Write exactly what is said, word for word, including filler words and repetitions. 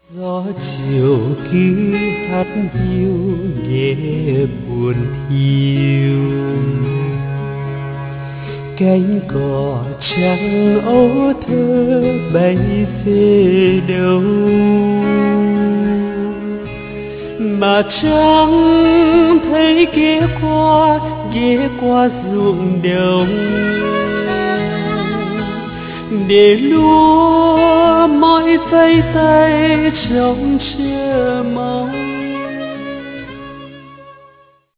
Gió chiều cứ hát hiu nghe buồn thiêu, cánh cỏ trắng ấu thơ bay về đâu mà chẳng thấy ghé qua ghé qua ruộng đồng để lúa mỏi tay tay trông chờ mong.